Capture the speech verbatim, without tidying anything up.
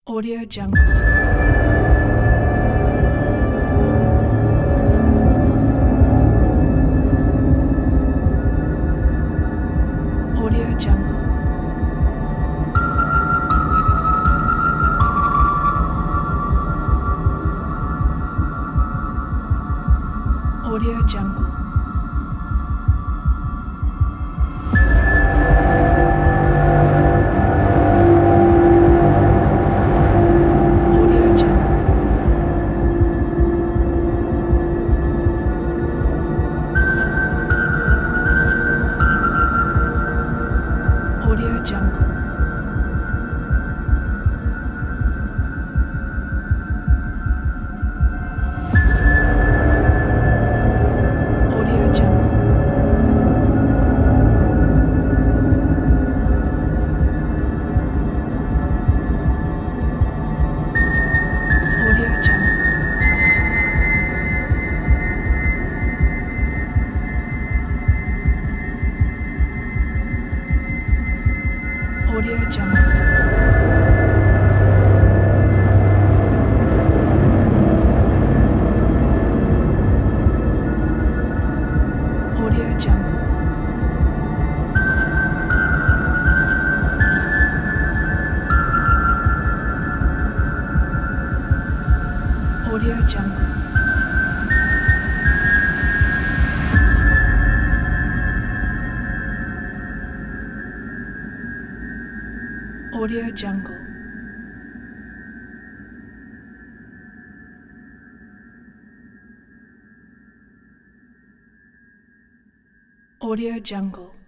Audio Jungle. Audio Jungle. Audio Jungle. Audio Jungle. Audio Jungle. Audio Jungle. Audio Jungle. Audio Jungle. Audio Jungle. Audio Jungle. Audio Jungle.